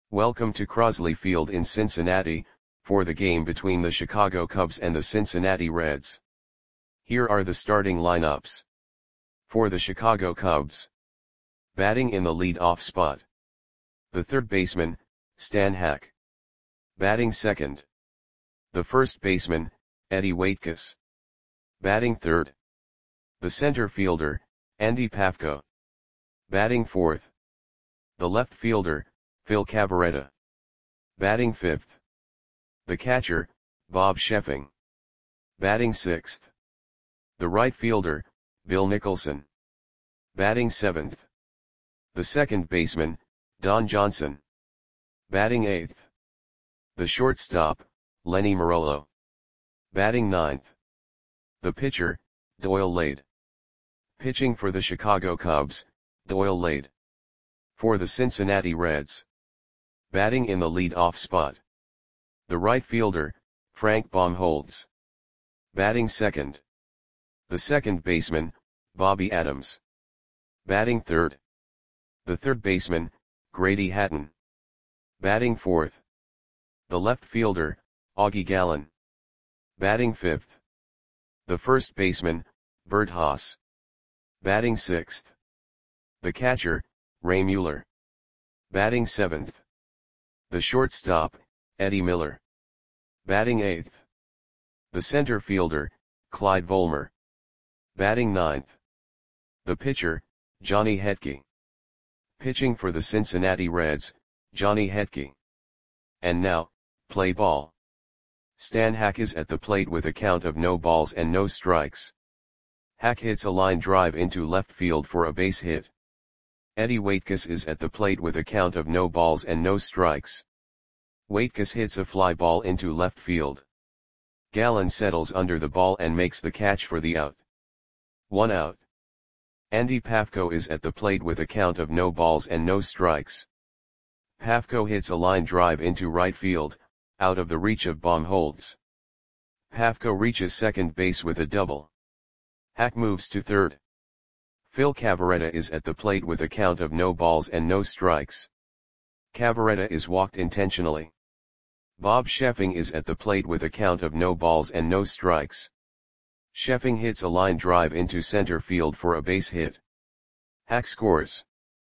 Welcome to Crosley Field in Cincinnati, for the game between the Chicago Cubs and the Cincinnati Reds. Here are the starting lineups. For the Chicago Cubs. Batting in the lead-off spot. The third baseman, Stan Hack. Batting second. The first baseman, Eddie Waitkus. Batting third. The center fielder, Andy Pafko. Batting fourth. The left fielder, Phil Cavarretta. Batting fifth. The catcher, Bob Sheffing. Batting sixth. The right fielder, Bill Nicholson. Batting seventh. The second baseman, Don Johnson. Batting eighth. The shortstop, Lenny Marollo. Batting ninth. The pitcher, Doyle Lade. Pitching for the Chicago Cubs, Doyle Lade. For the Cincinnati Reds. Batting in the lead-off spot. The right fielder, Frank Baumholtz. Batting second. The second baseman, Bobby Adams. Batting third. The third baseman, Grady Hatton. Batting fourth. The left fielder, Augie Gallen. Batting fifth. The first baseman, Bert Haas. Batting sixth. The catcher, Ray Mueller. Batting seventh. The shortstop, Eddie Miller. Batting eighth. The center fielder, Clyde Volmer. Batting ninth. The pitcher, Johnny Hetke. Pitching for the Cincinnati Reds, Johnny Hetke. And now, play ball. Stan Hack is at the plate with a count of no balls and no strikes. Hack hits a line drive into left field for a base hit. Eddie Waitkus is at the plate with a count of no balls and no strikes. Waitkus hits a fly ball into left field. Gallen settles under the ball and makes the catch for the out. 1 out. Andy Pafko is at the plate with a count of no balls and no strikes. Pafko hits a line drive into right field, out of the reach of Baumholtz. Pafko reaches second base with a double. Hack moves to third. Phil Cavarretta is at the plate with a count of no balls and no strikes. Cavarretta is walked intentionally. Bob Sheffing is at the plate with a count of no balls and no strikes. Sheffing hits a line drive into center field for a base hit. Hack scores.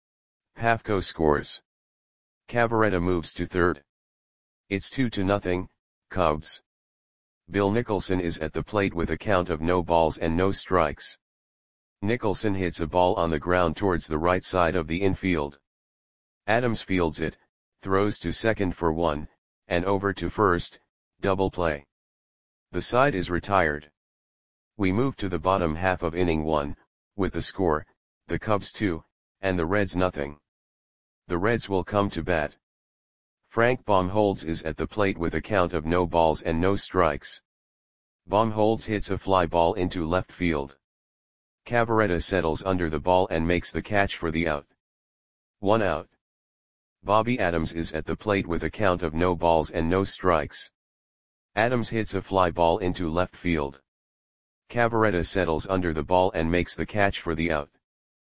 Pafko scores. Cavarretta moves to third. It's 2-0, Cubs. Bill Nicholson is at the plate with a count of no balls and no strikes. Nicholson hits a ball on the ground towards the right side of the infield. Adams fields it, throws to second for 1, and over to first, double play. The side is retired. We move to the bottom half of inning 1, with the score, the Cubs 2, and the Reds nothing. The Reds will come to bat. Frank Baumholtz is at the plate with a count of no balls and no strikes. Baumholtz hits a fly ball into left field. Cavarretta settles under the ball and makes the catch for the out. 1 out. Bobby Adams is at the plate with a count of no balls and no strikes. Adams hits a fly ball into left field. Cavarretta settles under the ball and makes the catch for the out.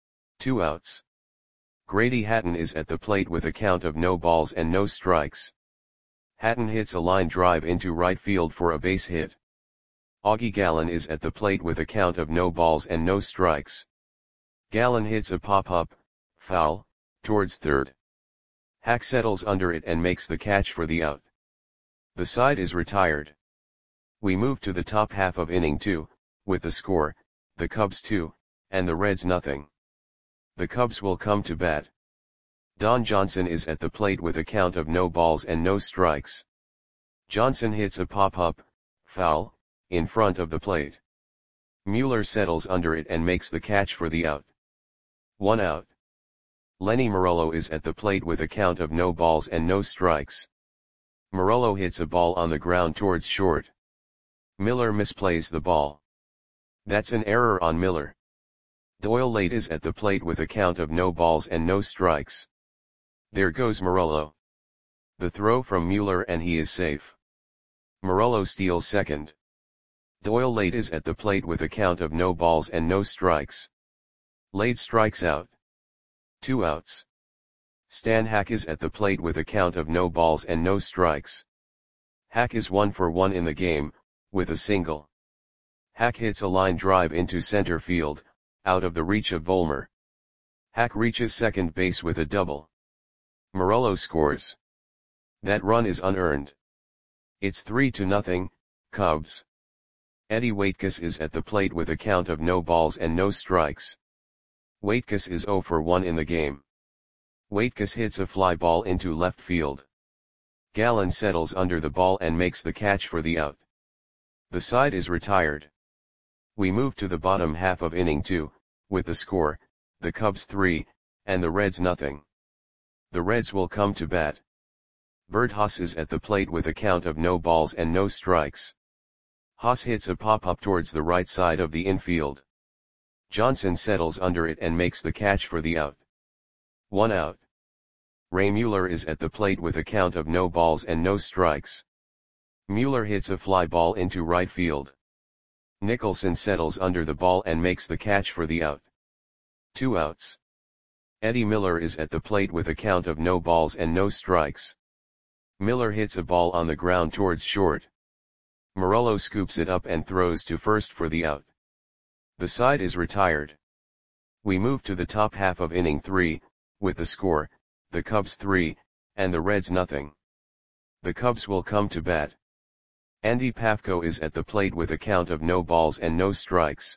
2 outs. Grady Hatton is at the plate with a count of no balls and no strikes. Hatton hits a line drive into right field for a base hit. Augie Gallen is at the plate with a count of no balls and no strikes. Gallen hits a pop-up, foul, towards third. Hack settles under it and makes the catch for the out. The side is retired. We move to the top half of inning 2, with the score, the Cubs 2, and the Reds nothing. The Cubs will come to bat. Don Johnson is at the plate with a count of no balls and no strikes. Johnson hits a pop-up, foul, in front of the plate. Mueller settles under it and makes the catch for the out. 1 out. Lenny Marollo is at the plate with a count of no balls and no strikes. Marollo hits a ball on the ground towards short. Miller misplays the ball. That's an error on Miller. Doyle Lade is at the plate with a count of no balls and no strikes. There goes Marollo. The throw from Mueller and he is safe. Marollo steals second. Doyle Lade is at the plate with a count of no balls and no strikes. Lade strikes out. 2 outs. Stan Hack is at the plate with a count of no balls and no strikes. Hack is 1 for 1 in the game, with a single. Hack hits a line drive into center field, out of the reach of Vollmer. Hack reaches second base with a double. Morello scores. That run is unearned. It's 3-0, Cubs. Eddie Waitkus is at the plate with a count of no balls and no strikes. Waitkus is 0 for 1 in the game. Waitkus hits a fly ball into left field. Gallen settles under the ball and makes the catch for the out. The side is retired. We move to the bottom half of inning 2, with the score, the Cubs 3, and the Reds nothing. The Reds will come to bat. Bert Haas is at the plate with a count of no balls and no strikes. Haas hits a pop-up towards the right side of the infield. Johnson settles under it and makes the catch for the out. 1 out. Ray Mueller is at the plate with a count of no balls and no strikes. Mueller hits a fly ball into right field. Nicholson settles under the ball and makes the catch for the out. 2 outs. Eddie Miller is at the plate with a count of no balls and no strikes. Miller hits a ball on the ground towards short. Morello scoops it up and throws to first for the out. The side is retired. We move to the top half of inning 3, with the score, the Cubs 3, and the Reds nothing. The Cubs will come to bat. Andy Pafko is at the plate with a count of no balls and no strikes.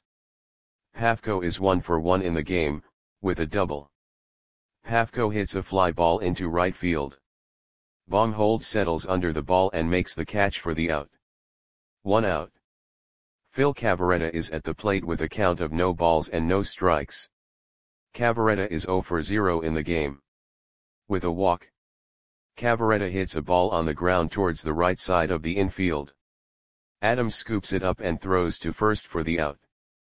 Pafko is 1 for 1 in the game, with a double. Pafko hits a fly ball into right field. Baumholtz settles under the ball and makes the catch for the out. 1 out. Phil Cavarretta is at the plate with a count of no balls and no strikes. Cavarretta is 0 for 0 in the game. With a walk. Cavarretta hits a ball on the ground towards the right side of the infield. Adams scoops it up and throws to first for the out.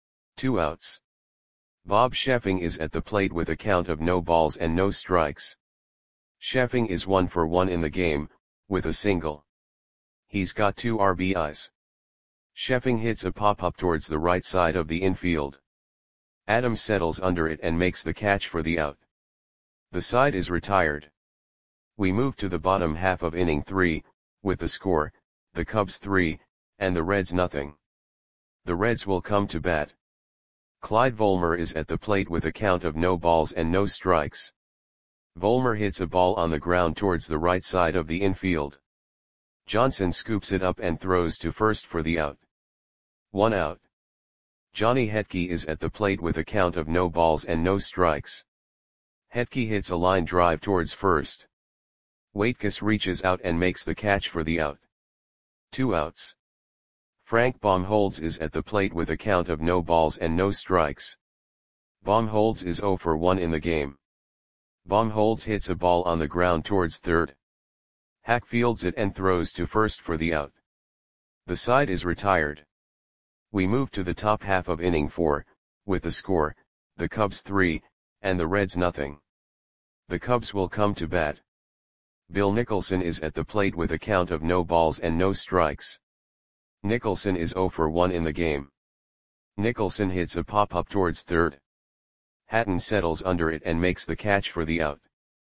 2 outs. Bob Sheffing is at the plate with a count of no balls and no strikes. Sheffing is 1 for 1 in the game, with a single. He's got 2 RBIs. Sheffing hits a pop-up towards the right side of the infield. Adams settles under it and makes the catch for the out. The side is retired. We move to the bottom half of inning 3, with the score, the Cubs 3, and the Reds nothing. The Reds will come to bat. Clyde Vollmer is at the plate with a count of no balls and no strikes. Vollmer hits a ball on the ground towards the right side of the infield. Johnson scoops it up and throws to first for the out. 1 out. Johnny Hetke is at the plate with a count of no balls and no strikes. Hetke hits a line drive towards first. Waitkus reaches out and makes the catch for the out. 2 outs. Frank Baumholtz is at the plate with a count of no balls and no strikes. Baumholtz is 0 for 1 in the game. Baumholtz hits a ball on the ground towards third. Hack fields it and throws to first for the out. The side is retired. We move to the top half of inning 4, with the score, the Cubs 3, and the Reds nothing. The Cubs will come to bat. Bill Nicholson is at the plate with a count of no balls and no strikes. Nicholson is 0 for 1 in the game. Nicholson hits a pop-up towards third. Hatton settles under it and makes the catch for the out.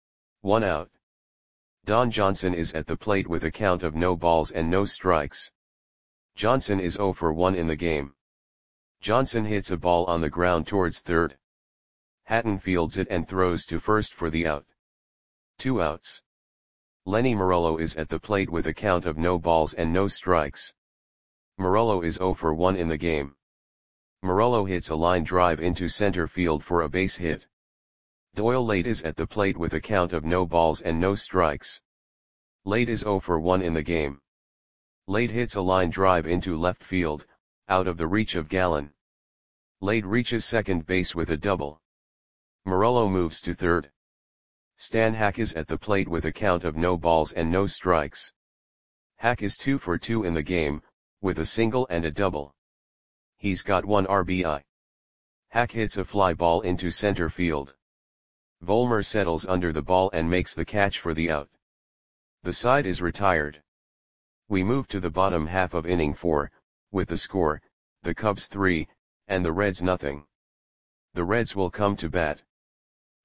1 out. Don Johnson is at the plate with a count of no balls and no strikes. Johnson is 0 for 1 in the game. Johnson hits a ball on the ground towards third. Hatton fields it and throws to first for the out. 2 outs. Lenny Morello is at the plate with a count of no balls and no strikes. Morello is 0 for 1 in the game. Morello hits a line drive into center field for a base hit. Doyle Late is at the plate with a count of no balls and no strikes. Late is 0 for 1 in the game. Late hits a line drive into left field, out of the reach of Gallen. Late reaches second base with a double. Morello moves to third. Stan Hack is at the plate with a count of no balls and no strikes. Hack is 2 for 2 in the game, with a single and a double. He's got 1 RBI. Hack hits a fly ball into center field. Vollmer settles under the ball and makes the catch for the out. The side is retired. We move to the bottom half of inning 4, with the score, the Cubs 3, and the Reds nothing. The Reds will come to bat.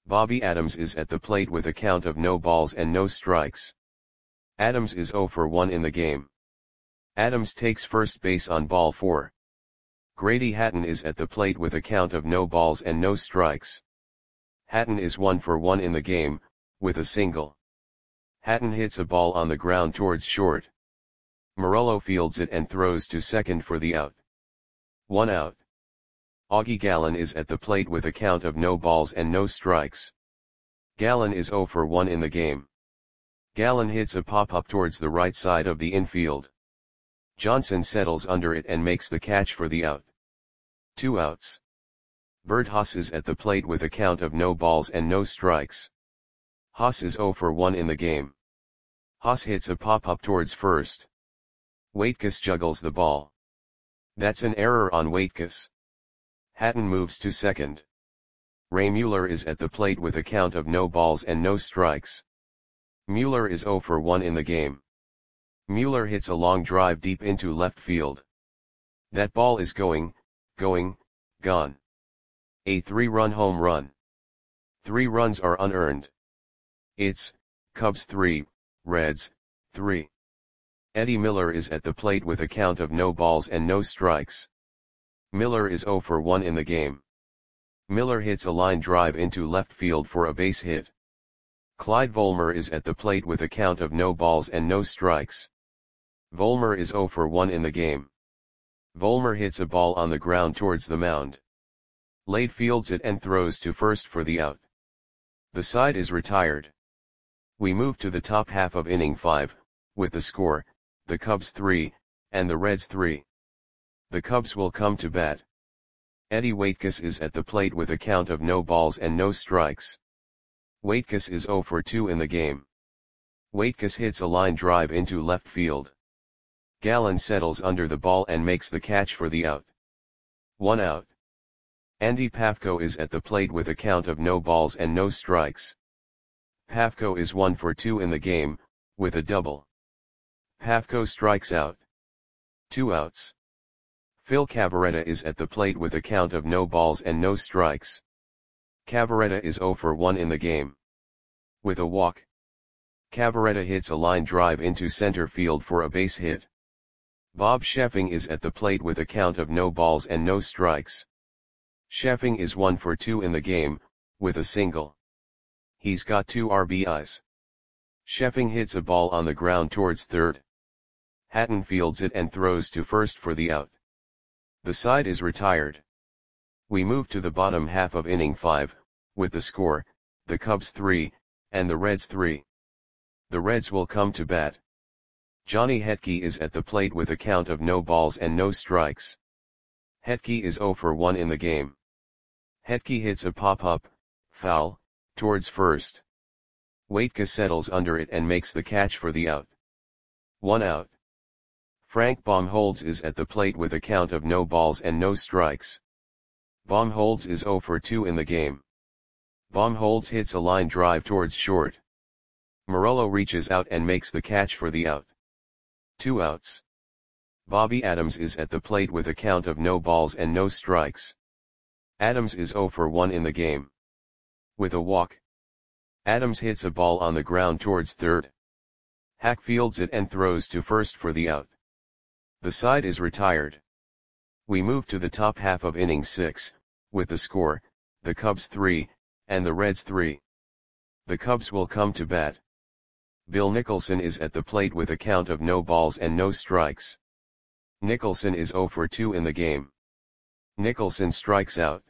Bobby Adams is at the plate with a count of no balls and no strikes. Adams is 0 for 1 in the game. Adams takes first base on ball 4. Grady Hatton is at the plate with a count of no balls and no strikes. Hatton is 1 for 1 in the game, with a single. Hatton hits a ball on the ground towards short. Morello fields it and throws to second for the out. 1 out. Augie Gallen is at the plate with a count of no balls and no strikes. Gallen is 0 for 1 in the game. Gallen hits a pop-up towards the right side of the infield. Johnson settles under it and makes the catch for the out. 2 outs. Bert Haas is at the plate with a count of no balls and no strikes. Haas is 0 for 1 in the game. Haas hits a pop-up towards first. Waitkus juggles the ball. That's an error on Waitkus. Hatton moves to second. Ray Mueller is at the plate with a count of no balls and no strikes. Mueller is 0 for 1 in the game. Mueller hits a long drive deep into left field. That ball is gone. A 3-run home run. 3 runs are unearned. It's Cubs 3, Reds 3. Eddie Miller is at the plate with a count of no balls and no strikes. Miller is 0 for 1 in the game. Miller hits a line drive into left field for a base hit. Clyde Volmer is at the plate with a count of no balls and no strikes. Volmer is 0 for 1 in the game. Volmer hits a ball on the ground towards the mound. Lade fields it and throws to first for the out. The side is retired. We move to the top half of inning 5, with the score, the Cubs 3, and the Reds 3. The Cubs will come to bat. Eddie Waitkus is at the plate with a count of no balls and no strikes. Waitkus is 0 for 2 in the game. Waitkus hits a line drive into left field. Gallen settles under the ball and makes the catch for the out. 1 out. Andy Pafko is at the plate with a count of no balls and no strikes. Pafko is 1 for 2 in the game, with a double. Pafko strikes out. 2 outs. Phil Cavarretta is at the plate with a count of no balls and no strikes. Cavarretta is 0 for 1 in the game. With a walk. Cavarretta hits a line drive into center field for a base hit. Bob Sheffing is at the plate with a count of no balls and no strikes. Sheffing is 1 for 2 in the game, with a single. He's got 2 RBIs. Sheffing hits a ball on the ground towards third. Hatton fields it and throws to first for the out. The side is retired. We move to the bottom half of inning 5, with the score, the Cubs 3, and the Reds 3. The Reds will come to bat. Johnny Hetke is at the plate with a count of no balls and no strikes. Hetke is 0 for 1 in the game. Hetke hits a pop-up, foul, towards first. Waitkus settles under it and makes the catch for the out. 1 out. Frank Baumholtz is at the plate with a count of no balls and no strikes. Baumholtz is 0 for 2 in the game. Baumholtz hits a line drive towards short. Morello reaches out and makes the catch for the out. 2 outs. Bobby Adams is at the plate with a count of no balls and no strikes. Adams is 0 for 1 in the game. With a walk. Adams hits a ball on the ground towards third. Hack fields it and throws to first for the out. The side is retired. We move to the top half of inning 6, with the score, the Cubs 3, and the Reds 3. The Cubs will come to bat. Bill Nicholson is at the plate with a count of no balls and no strikes. Nicholson is 0 for 2 in the game. Nicholson strikes out.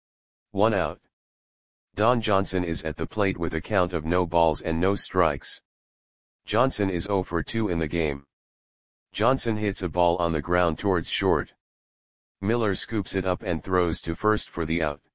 1 out. Don Johnson is at the plate with a count of no balls and no strikes. Johnson is 0 for 2 in the game. Johnson hits a ball on the ground towards short. Miller scoops it up and throws to first for the out.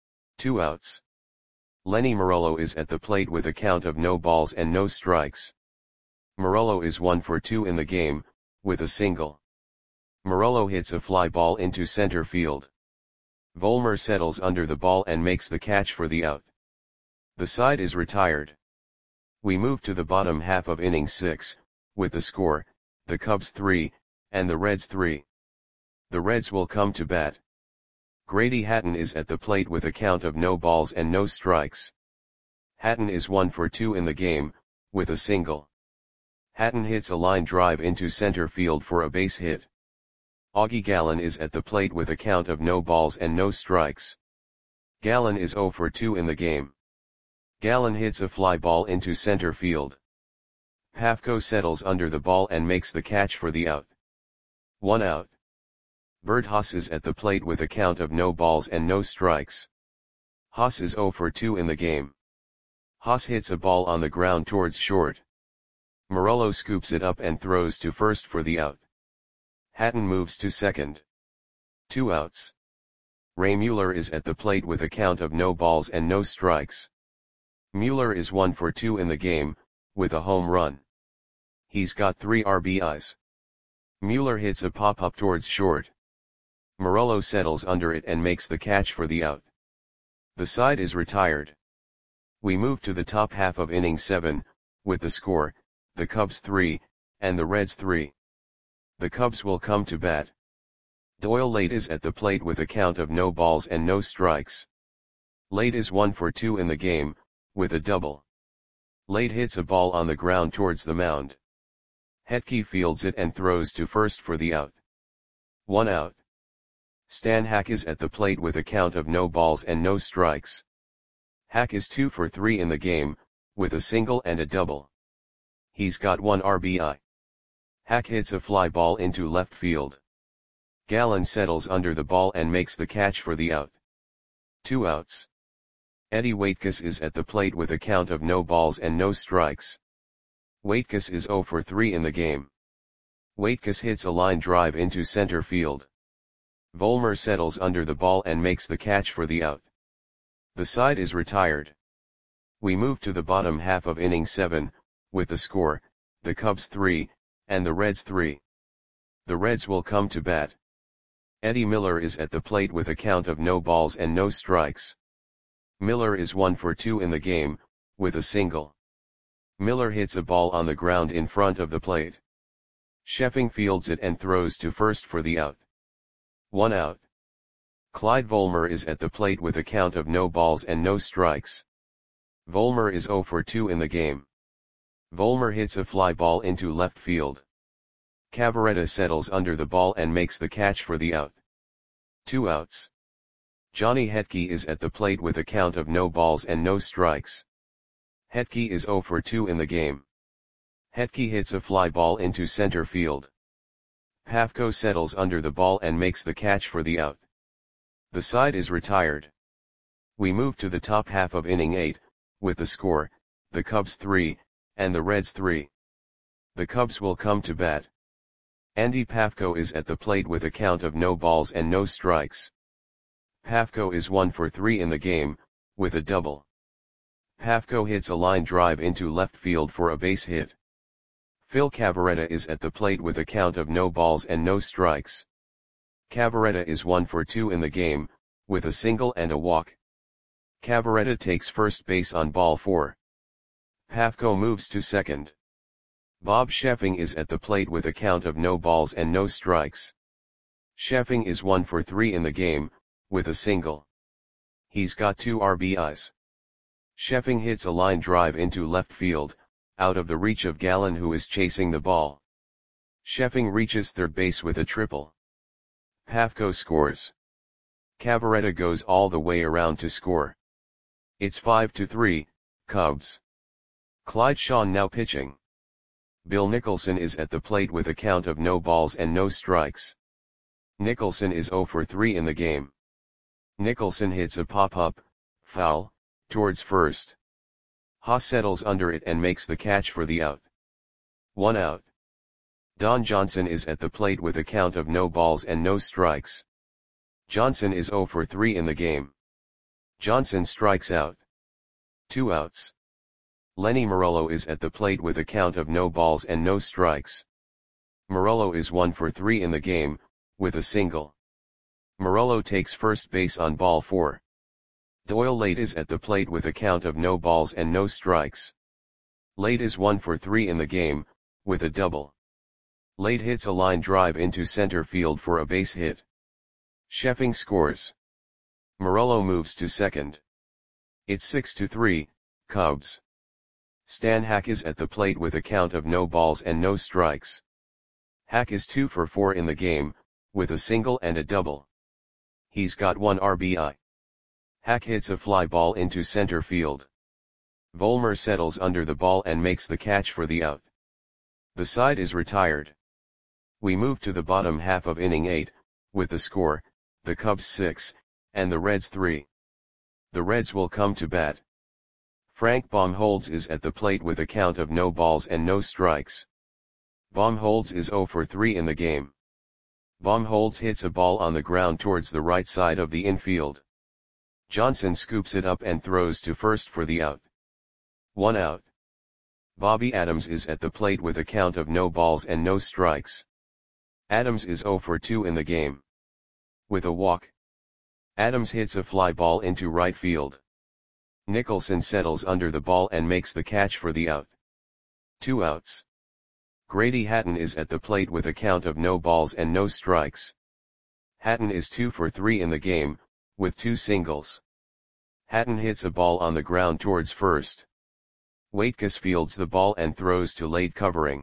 2 outs. Lenny Morello is at the plate with a count of no balls and no strikes. Morello is 1 for 2 in the game, with a single. Morello hits a fly ball into center field. Volmer settles under the ball and makes the catch for the out. The side is retired. We move to the bottom half of inning 6, with the score, the Cubs 3, and the Reds 3. The Reds will come to bat. Grady Hatton is at the plate with a count of no balls and no strikes. Hatton is 1 for 2 in the game, with a single. Hatton hits a line drive into center field for a base hit. Augie Gallen is at the plate with a count of no balls and no strikes. Gallen is 0 for 2 in the game. Gallen hits a fly ball into center field. Pafko settles under the ball and makes the catch for the out. 1 out. Bert Haas is at the plate with a count of no balls and no strikes. Haas is 0 for 2 in the game. Haas hits a ball on the ground towards short. Morello scoops it up and throws to first for the out. Hatton moves to second. 2 outs. Ray Mueller is at the plate with a count of no balls and no strikes. Mueller is 1 for 2 in the game, with a home run. He's got 3 RBIs. Mueller hits a pop-up towards short. Morello settles under it and makes the catch for the out. The side is retired. We move to the top half of inning 7, with the score, the Cubs 3, and the Reds 3. The Cubs will come to bat. Doyle Late is at the plate with a count of no balls and no strikes. Late is 1 for 2 in the game, with a double. Late hits a ball on the ground towards the mound. Hetke fields it and throws to first for the out. 1 out. Stan Hack is at the plate with a count of no balls and no strikes. Hack is 2 for 3 in the game, with a single and a double. He's got 1 RBI. Hack hits a fly ball into left field. Gallen settles under the ball and makes the catch for the out. 2 outs. Eddie Waitkus is at the plate with a count of no balls and no strikes. Waitkus is 0 for 3 in the game. Waitkus hits a line drive into center field. Volmer settles under the ball and makes the catch for the out. The side is retired. We move to the bottom half of inning 7, with the score, the Cubs 3, and the Reds 3. The Reds will come to bat. Eddie Miller is at the plate with a count of no balls and no strikes. Miller is 1 for 2 in the game, with a single. Miller hits a ball on the ground in front of the plate. Sheffing fields it and throws to first for the out. 1 out. Clyde Volmer is at the plate with a count of no balls and no strikes. Volmer is 0 for 2 in the game. Volmer hits a fly ball into left field. Cavaretta settles under the ball and makes the catch for the out. 2 outs. Johnny Hetke is at the plate with a count of no balls and no strikes. Hetke is 0 for 2 in the game. Hetke hits a fly ball into center field. Pafko settles under the ball and makes the catch for the out. The side is retired. We move to the top half of inning 8, with the score, the Cubs 3, and the Reds 3. The Cubs will come to bat. Andy Pafko is at the plate with a count of no balls and no strikes. Pafko is 1 for 3 in the game, with a double. Pafko hits a line drive into left field for a base hit. Phil Cavaretta is at the plate with a count of no balls and no strikes. Cavaretta is 1 for 2 in the game, with a single and a walk. Cavaretta takes first base on ball 4. Pafko moves to second. Bob Sheffing is at the plate with a count of no balls and no strikes. Sheffing is 1 for 3 in the game, with a single. He's got 2 RBIs. Sheffing hits a line drive into left field, out of the reach of Gallen who is chasing the ball. Sheffing reaches third base with a triple. Pafko scores. Cavaretta goes all the way around to score. It's 5-3, Cubs. Clyde Shawn now pitching. Bill Nicholson is at the plate with a count of no balls and no strikes. Nicholson is 0 for 3 in the game. Nicholson hits a pop-up, foul, towards first. Haas settles under it and makes the catch for the out. 1 out. Don Johnson is at the plate with a count of no balls and no strikes. Johnson is 0 for 3 in the game. Johnson strikes out. 2 outs. Lenny Morello is at the plate with a count of no balls and no strikes. Morello is 1 for 3 in the game, with a single. Morello takes first base on ball 4. Doyle Late is at the plate with a count of no balls and no strikes. Late is 1 for 3 in the game, with a double. Late hits a line drive into center field for a base hit. Sheffing scores. Morello moves to second. It's 6-3, Cubs. Stan Hack is at the plate with a count of no balls and no strikes. Hack is 2 for 4 in the game, with a single and a double. He's got 1 RBI. Hack hits a fly ball into center field. Vollmer settles under the ball and makes the catch for the out. The side is retired. We move to the bottom half of inning 8, with the score, the Cubs 6, and the Reds 3. The Reds will come to bat. Frank Baumholtz is at the plate with a count of no balls and no strikes. Baumholtz is 0 for 3 in the game. Baumholtz hits a ball on the ground towards the right side of the infield. Johnson scoops it up and throws to first for the out. 1 out. Bobby Adams is at the plate with a count of no balls and no strikes. Adams is 0 for 2 in the game. With a walk, Adams hits a fly ball into right field. Nicholson settles under the ball and makes the catch for the out. 2 outs. Grady Hatton is at the plate with a count of no balls and no strikes. Hatton is 2 for 3 in the game, with 2 singles. Hatton hits a ball on the ground towards first. Waitkus fields the ball and throws to late covering.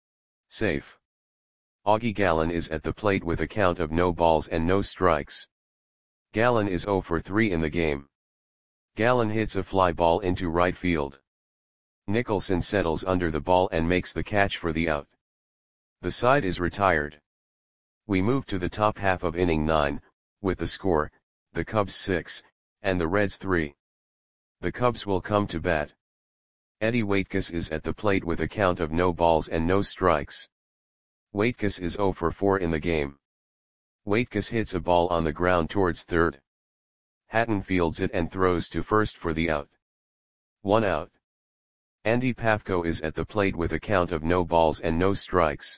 Safe. Augie Gallen is at the plate with a count of no balls and no strikes. Gallen is 0 for 3 in the game. Gallen hits a fly ball into right field. Nicholson settles under the ball and makes the catch for the out. The side is retired. We move to the top half of inning 9, with the score, the Cubs 6, and the Reds 3. The Cubs will come to bat. Eddie Waitkus is at the plate with a count of no balls and no strikes. Waitkus is 0 for 4 in the game. Waitkus hits a ball on the ground towards third. Hatton fields it and throws to first for the out. 1 out. Andy Pafko is at the plate with a count of no balls and no strikes.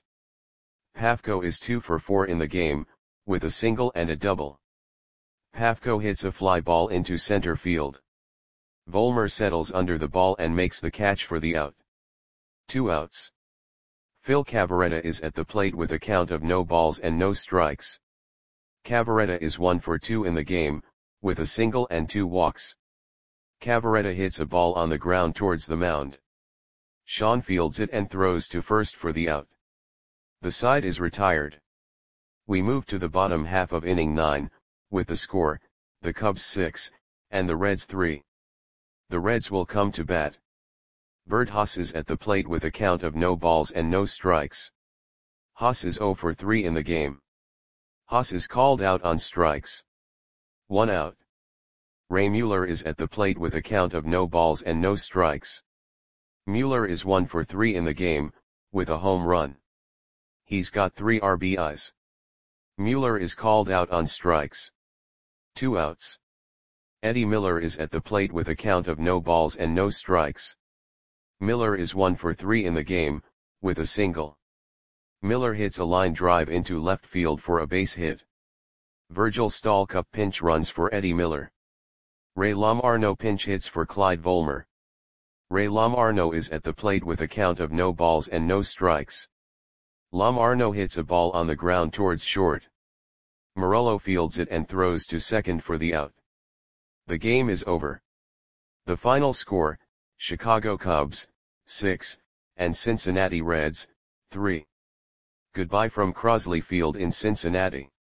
Pafko is 2 for 4 in the game, with a single and a double. Pafko hits a fly ball into center field. Vollmer settles under the ball and makes the catch for the out. 2 outs. Phil Cavarretta is at the plate with a count of no balls and no strikes. Cavarretta is 1 for 2 in the game, with a single and 2 walks. Cavarretta hits a ball on the ground towards the mound. Sean fields it and throws to first for the out. The side is retired. We move to the bottom half of inning 9, with the score, the Cubs 6, and the Reds 3. The Reds will come to bat. Bert Haas is at the plate with a count of no balls and no strikes. Haas is 0 for 3 in the game. Haas is called out on strikes. 1 out. Ray Mueller is at the plate with a count of no balls and no strikes. Mueller is 1 for 3 in the game, with a home run. He's got 3 RBIs. Mueller is called out on strikes. 2 outs. Eddie Miller is at the plate with a count of no balls and no strikes. Miller is 1 for 3 in the game, with a single. Miller hits a line drive into left field for a base hit. Virgil Stalcup pinch runs for Eddie Miller. Ray Lomarno pinch hits for Clyde Vollmer. Ray Lomarno is at the plate with a count of no balls and no strikes. Lomarno hits a ball on the ground towards short. Morello fields it and throws to second for the out. The game is over. The final score, Chicago Cubs, 6, and Cincinnati Reds, 3. Goodbye from Crosley Field in Cincinnati.